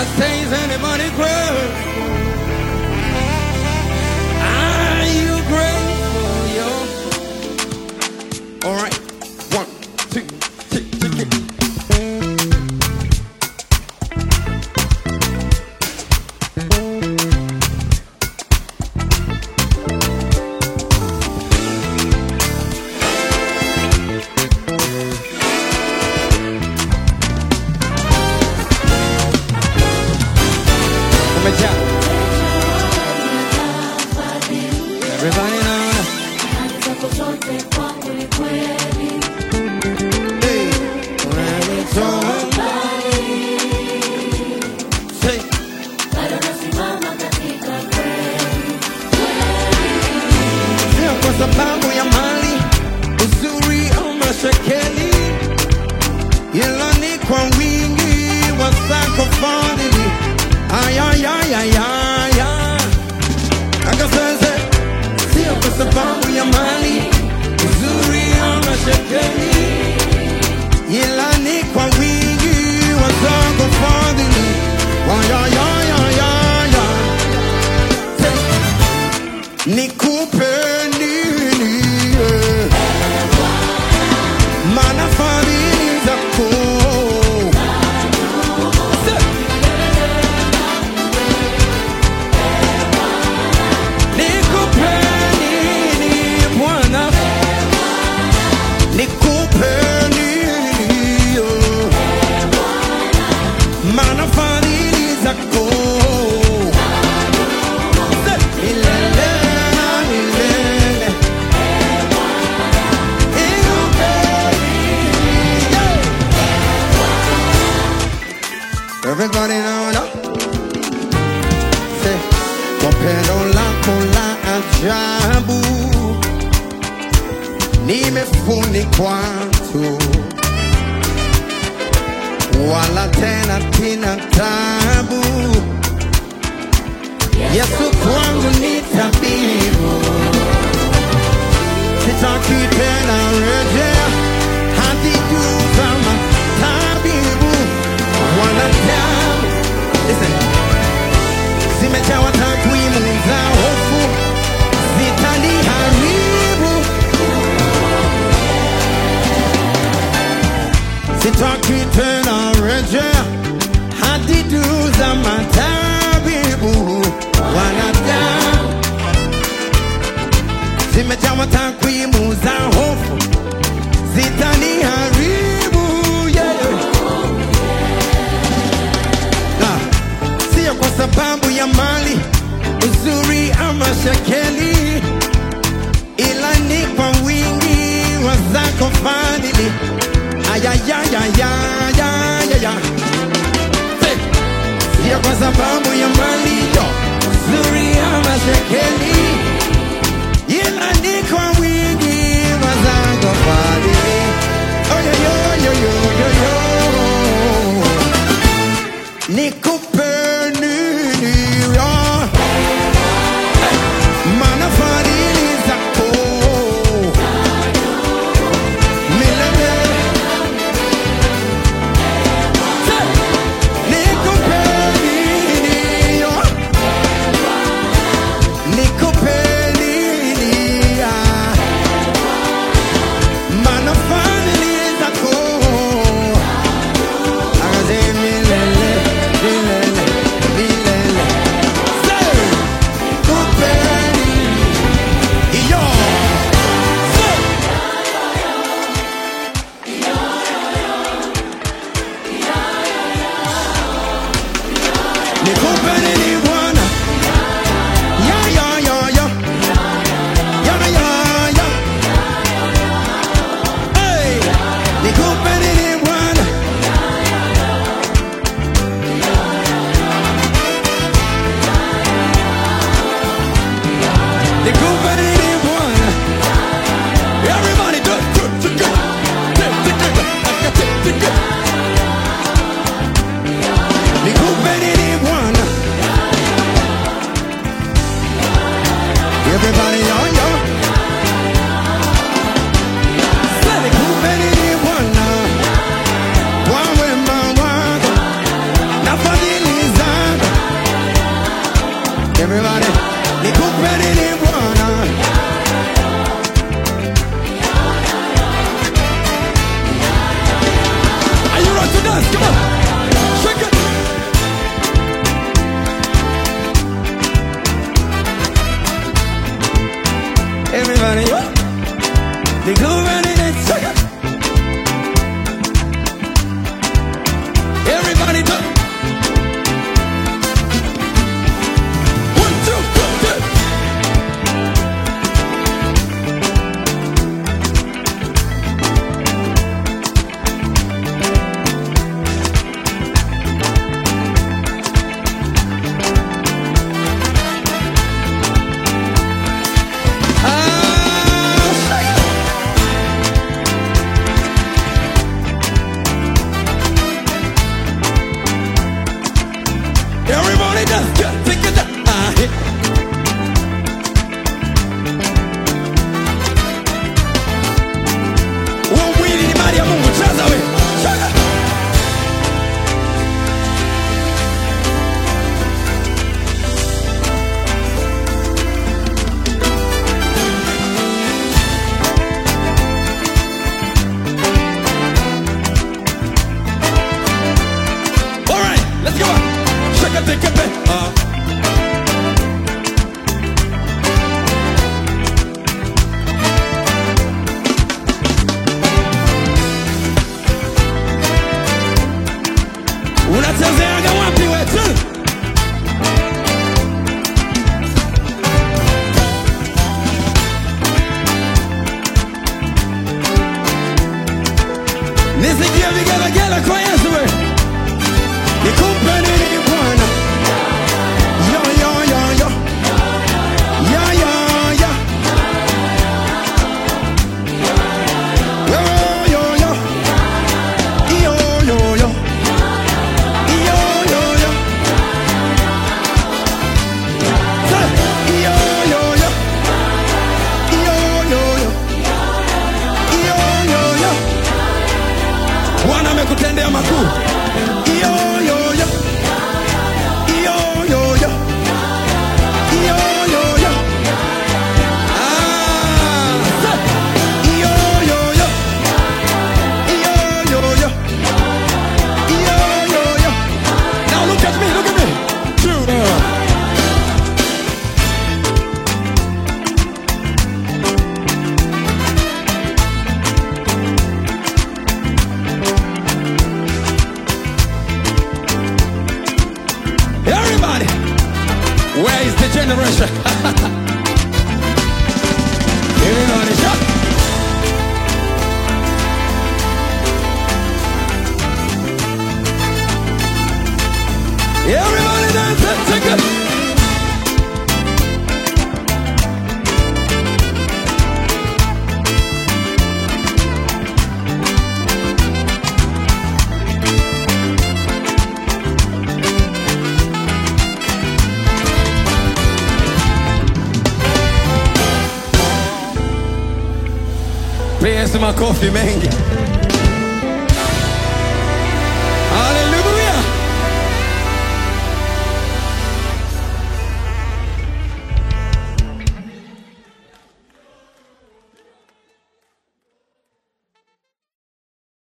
says anybody grateful? Are you grateful, yo? All right, 1, 2, 3, take it. Everybody know. Hey, when it's all say, sio kwa sababu ya mali, uzuri au mashakeli, ila ni kwa wingi wa zako fadhili. Ay, ay, ay, ay, ay, ay. Akasema sio kwa sababu ya mali, uzuri au mashakeli, ila ni kwa wingi wa zako fadhili. Ay, ay, ay, ay, ay, ay. Nikupe nini, maana fadhili zako everybody know now. Say, kwa pendo lako la ajabu nimefunikwa tu, wala tena sina tabu. Yesu kwangu ni tabibu, sitaki tena rejea hadithi za matabibu. Wanadamu, listen, zimejawa takwimu za hofu, zitaniharibu. Sitaki tena rejea hadithi za matabibu. Wanadamu, zimejawa takwimu za hofu, zitaniharibu. Kwa sababu ya mali, uzuri ama shakeli, ila ni kwa wingi wa zako fadhili. Ayayayayayayaya. Sio kwa sababu ya mali, uzuri ama shakeli, ila ni kwa wingi wa zako fadhili. Oh yo yo yo yo yo yo. Nikupe Nikupe Unachezeaga wapi wetu? Nisikie vigelegele kwa Yesu we. Nikupe nini Bwana? Yo yo yo yo. Ya ya ya. Yo yo yo. Yo yo yo. Yo yo yo. Yo yo yo. Yo yo yo. Yo yo yo. Bwana amekutendea makuu. Yo yo yo. Yo yo yo. Yo yo yo. Ah. Yo yo yo. Yo yo yo. Yo yo yo. Now look at me, look at me. Everybody, where is the generation? Everybody, shout. Everybody dance and take it. Piga esse makofi mengi.